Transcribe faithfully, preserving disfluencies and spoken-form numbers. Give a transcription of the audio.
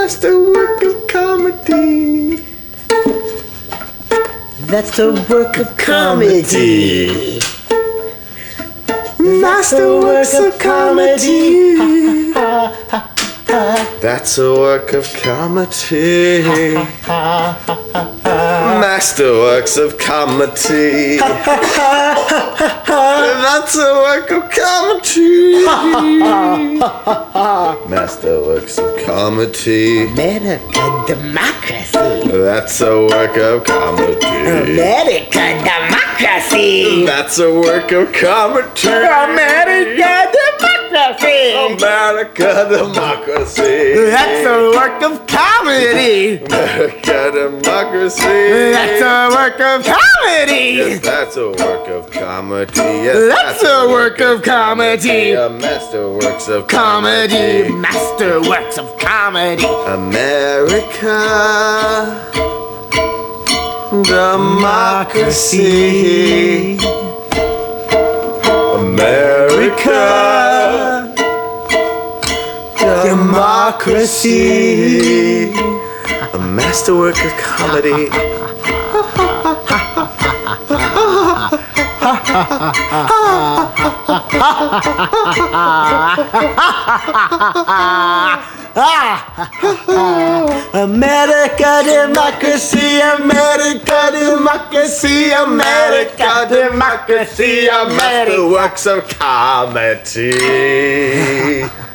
masterwork of comedy. That's the work of comedy. Masterworks of comedy. That's a work of comedy. Masterworks of comedy. That's a work of comedy. Masterworks of comedy. American democracy. That's a work of comedy. American democracy. That's a work of comedy. American democracy. America democracy. That's a work of comedy. America democracy. That's a work of comedy. Yes, that's a work of comedy. Yes, That's a work of comedy. A masterworks of Comedy. comedy. Masterworks of comedy. America democracy. America democracy. A masterwork of comedy. America democracy, America democracy, America democracy, A America. masterworks of comedy.